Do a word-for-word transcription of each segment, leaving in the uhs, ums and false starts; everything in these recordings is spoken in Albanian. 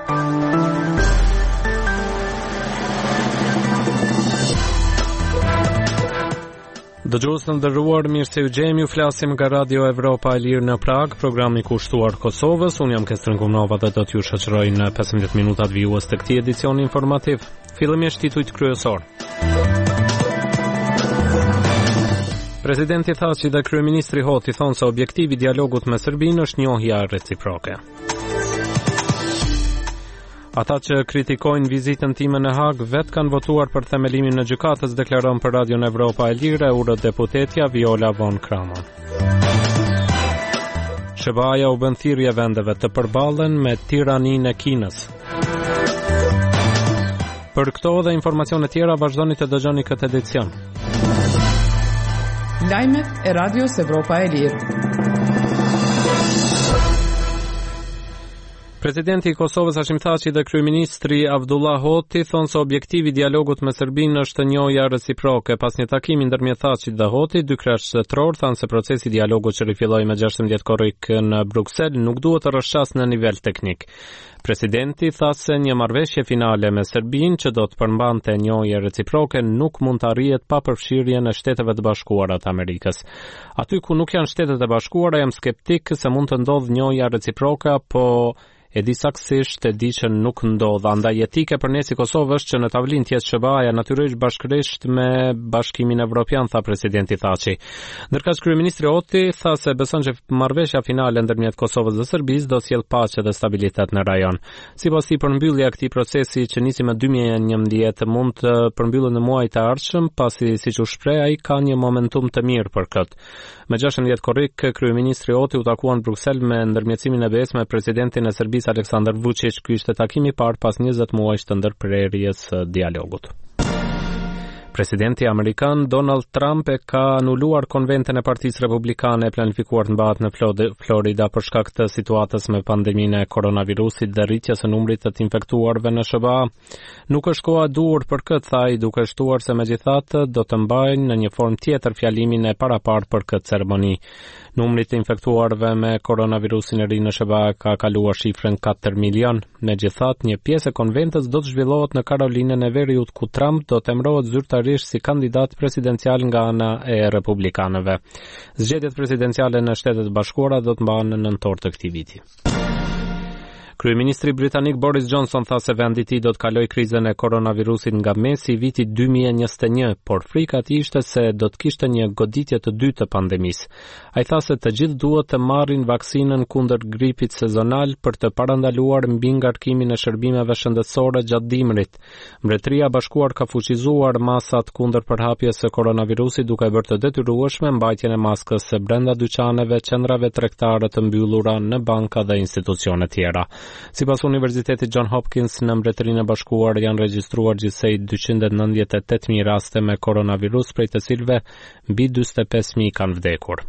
Dëgjues të nderuar, mirë se u gjemi, ju flasim nga Radio Evropa e Lirë në Prag, programi kushtuar Kosovës. Unë jam Kestrin Kumnova dhe do t'ju shoqëroj në pesëmbëdhjetë minutat vijues të këtij edicioni informativ. Fillimisht titujt kryesor. Presidenti Thaçi dhe kryeministri Hoti thonë se objektivi i dialogut me Serbinë është njohja reciproke. Ata që kritikojnë vizitën time në Hag vetë kanë votuar për themelimin në gjykatës, deklaron për Radion Evropa e Lirë eurodeputetja Viola von Kramon. Shëbaja u bën thirrje vendeve të përballen me tiraninë e Kinës. Për këto dhe informacione tjera vazhdoni të dëgjoni këtë edicion. Lajmet e Radios Evropa e Lirë. Presidenti i Kosovës Hashim Thaçi dhe kryeministri Avdullah Hoti thonë se objektivi i dialogut me Serbinë është njohja reciproke. Pas një takimi ndërmjet Thaçit dhe Hotit, dy krahas shtetëror thanë se procesi i dialogut që rifilloi me gjashtëmbëdhjetë korrik në Bruksel nuk duhet të rrëshqas në nivel teknik. Presidenti tha se një marrëveshje finale me Serbinë që do të përmbante njohje reciproke nuk mund të arrihet pa përfshirjen e Shteteve të Bashkuara të Amerikës. Aty ku nuk janë Shtetet e Bashkuara, jam skeptik se mund të ndodhë njohja reciproke, po e di saktësisht e di që nuk ndodh. Andaj etike për ne si Kosovë është që në tavolinë të jetë Shëbaja natyrisht bashkërisht me Bashkimin Evropian, tha presidenti Thaçi. Ndërkësh kryeministri Hoti tha se beson që marrëveshja finale ndërmjet Kosovës dhe Serbisë do të sjellë paqe dhe stabilitet në rajon. Sipas tij, përmbyllja e këtij procesi që nisi më dy mijë e njëmbëdhjetë mund të përmbyllet në muajin e ardhshëm, pasi siç u shpreh ai ka një momentum të mirë për këtë. Me gjashtëmbëdhjetë korrik, kryeministri Hoti u takua në Bruksel me ndërmjetësimin e B E S me presidentin e Serbisë Aleksandar Vučić. Ky ishte takimi i parë pas njëzet muajsh të ndërprerjes së dialogut. Presidenti amerikan Donald Trump e ka anuluar konventin e Partisë Republikane e planifikuar të mbahet në Florida për shkak të situatës me pandeminë e koronavirusit dhe rritjes së numrit të të infektuarve në S B A. Nuk është koha e duhur për këtë, tha ai, duke shtuar se megjithatë do të mbajnë në një formë tjetër fjalimin e parapartë për këtë ceremoni. Numri të infektuarve me koronavirusin e ri në S B A ka kaluar shifrën katër milion. Megjithatë, një pjesë e konventës do të zhvillohet në Karolinën e Veriut, ku Trump do të emërohet zyrtarisht si kandidat presidencial nga ana e republikanëve. Zgjedhjet presidenciale në Shtetet e Bashkuara do të mbahen në nëntor të këtij viti. Kryeministri britanik Boris Johnson tha se vendi i tij do të kalojë krizën e koronavirusit nga mesi i vitit dy mijë e njëzet e një, por frika e tij ishte se do të kishte një goditje të dytë të pandemisë. Ai tha se të gjithë duhet të marrin vaksinën kundër gripit sezonal për të parandaluar mbi ngarkimin e shërbimeve shëndetësore gjatë dimrit. Mbretëria e Bashkuar ka fuqizuar masat kundër përhapjes së koronavirusit duke bërë të detyrueshme mbajtjen e maskës së brenda dyqaneve, qendrave tregtare të mbyllura, në banka dhe institucione tjera. Sipas Universitetit John Hopkins, në Mbretërinë e Bashkuar janë regjistruar gjithsej dyqind e nëntëdhjetë e tetë mijë raste me koronavirus, prej të cilëve mbi dyzet e pesë mijë kanë vdekur.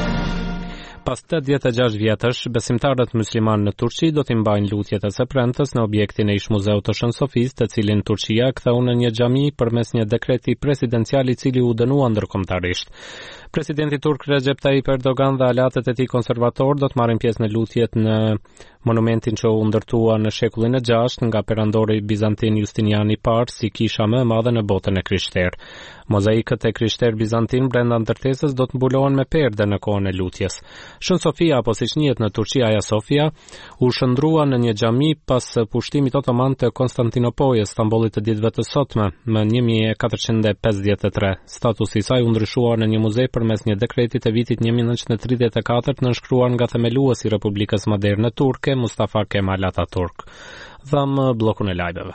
Pas tetëdhjetë e gjashtë vjetësh, besimtarët musliman në Turqi do t'i mbajnë lutjet e së premtës në objektin e ish muzeut të Shën Sofis, të cilin Turqia ktheu në një xhami përmes një dekreti presidencial i cili u dënua ndërkombëtarisht. Presidenti turk Recep Tayyip Erdogan dhe aleatët e tij konservator do të marrin pjesë në lutjet në monumentin që u ndërtua në shekullin e gjashtë nga perandori bizantin Justiniani i parë si kisha më e madhe në botën e krishterë. Mozaikët e krishterë bizantin brenda ndërtesës do të mbulohen me perde në kohën e lutjes. Shën Sofia, apo siç njihet në Turqi Hagia Sofia, u shndrua në një xhami pas pushtimit otoman të Konstantinopollit, Stambollit të ditëve të sotme, më një mijë e katërqind e pesëdhjetë e tre. Statusi i saj u ndryshua në një muze përmes një dekreti të vitit një mijë e nëntëqind e tridhjetë e katër, nënshkruar nga themeluesi i Republikës Moderne Turke, Mustafa Kemal Atatürk. Dham bllokun e lajmeve.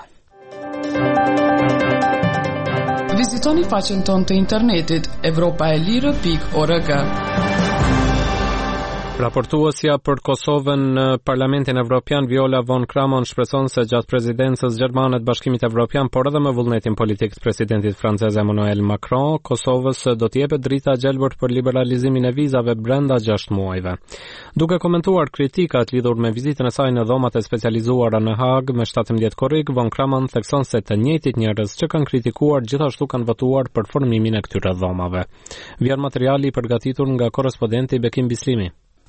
Vizitoni faqen tonë të internetit evropa e lirë pikë org. Raportuesja për Kosovën në Parlamentin Evropian Viola von Kramon shpreson se gjatë prezidencës gjermane të Bashkimit Evropian, por edhe me vullnetin politik të presidentit francez Emmanuel Macron, Kosovës do t'i jepet drita gjelbër për liberalizimin e vizave brenda gjashtë muajve. Duke komentuar kritikat lidhur me vizitën e saj në dhomat e specializuara në Hag me shtatëmbëdhjetë korrik, von Kramon thekson se të njëjtit njerëz që kanë kritikuar gjithashtu kanë votuar për formimin e këtyre dhomave. Vjen materiali i përgatitur nga korrespondenti Bekim Bislimi.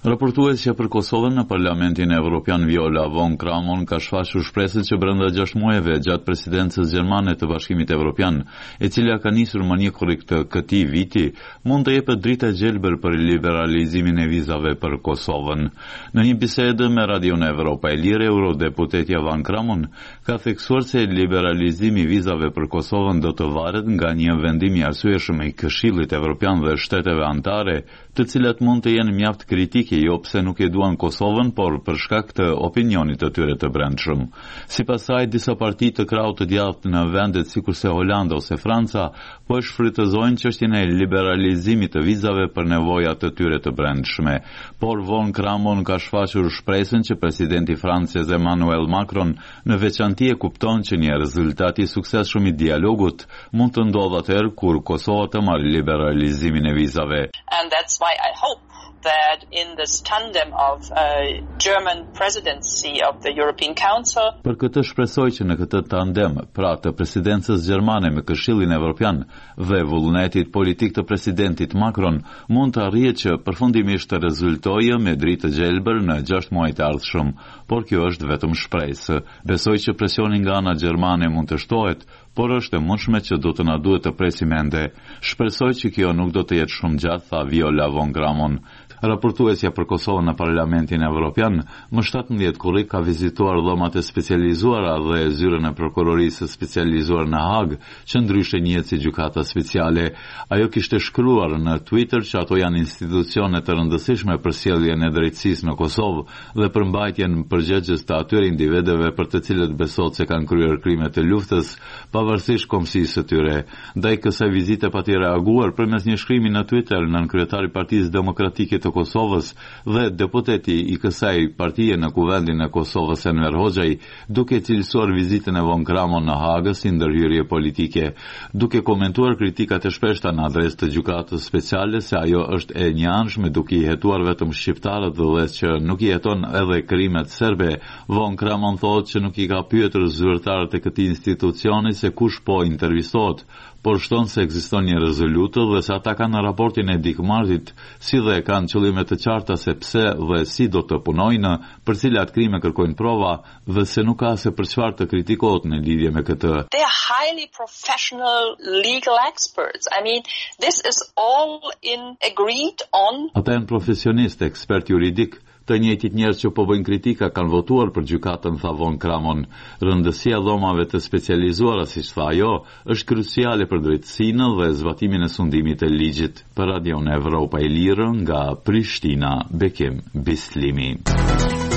Raportuesja për Kosovën në Parlamentin Evropian Viola von Kramon ka shfaqur shpresën që brenda gjashtë muajve gjatë presidencës gjermane të Bashkimit Evropian, e cila ka nisur më një korrik të këtij viti, mund të jepet dritë e gjelbër për liberalizimin e vizave për Kosovën. Në një bisedë me Radion Evropa e Lirë, eurodeputetja von Kramon ka theksuar se liberalizimi i vizave për Kosovën do të varet nga një vendim i arsyeshëm i Këshillit Evropian dhe shteteve anëtare, të cilat mund të jenë mjaft kritike jo pse nuk e duan Kosovën, por për shkak të opinionit të tyre të brendshëm. Sipas saj, disa parti të krahut të djathtë në vendet sikurse Holanda ose Franca po e shfrytëzojnë çështjen e liberalizimit të vizave për nevojat të tyre të brendshme. Por von Kramon ka shfaqur shpresën që presidenti francez Emmanuel Macron në veçanti e kupton që një rezultat i suksesshëm i dialogut mund të ndodhë atëherë kur Kosova të marrë liberalizimin e vizave. And that's why I hope that in this tandem of uh, German presidency of the European Council. Për këtë shpresoj që në këtë tandem, pra të presidencës gjermane me Këshillin Evropian dhe vullnetit politik të presidentit Macron, mund të arrihet që përfundimisht të rezultojë me dritë të gjelbër në gjashtë muaj të ardhshëm, por kjo është vetëm shpresë. Besoj që presioni nga ana gjermane mund të shtohet, por është e mundshme që do të na duhet të presim ende. Shpresoj që kjo nuk do të jetë shumë gjatë, tha Viola von Kramon. Raportuesja për Kosovën në Parlamentin Evropian më shtatëmbëdhjetë korrik ka vizituar dhomat e specializuara dhe zyrën e prokurorisë specializuar në Hag, që ndryshe njihet si gjykata speciale. Ajo kishte shkruar në Twitter që ato janë institucione të rëndësishme për sjelljen e drejtësisë në Kosovë dhe për mbajtjen përgjegjës të atyre individëve për të cilët besohet se kanë kryer krime të luftës, pavarësisht komësisë së tyre. Ndaj kësaj vizite pati reaguar përmes një shkrimi në Twitter nënkryetari i Partisë Demokratike të Kosovës dhe deputeti i kësaj partie në Kuvendin e Kosovës Enver Hoxhaj, duke cilësuar vizitën e von Kramon në Hagë si ndërhyrje politike, duke komentuar kritikat e shpeshta në adresë të gjykatës speciale se ajo është e njëanshme duke i hetuar vetëm shqiptarët dhe që nuk i heton edhe krimet serbe. Von Kramon thotë që nuk i ka pyetur zyrtarët e këtij institucioni se kush po intervistohet, por shton se ekziston një rezolutë dhe se ata kanë në raportin e dikmartit, si dhe kanë qëllime të qarta se pse dhe si do të punojnë, për cilat krime kërkojnë prova dhe se nuk ka se për çfarë të kritikohet në lidhje me këtë. They are highly professional legal experts. I mean, this is all in agreed on. Ata janë profesionistë, ekspert juridik. Të njëjtit njerëz që po bëjnë kritika kanë votuar për gjykatën, tha von Kramon. Rëndësia dhomave të specializuara, siç tha ajo, është kruciale për drejtësinë dhe zbatimin e sundimit të ligjit. Për Radion Evropa e Lirë nga Prishtina, Bekim Bislimi.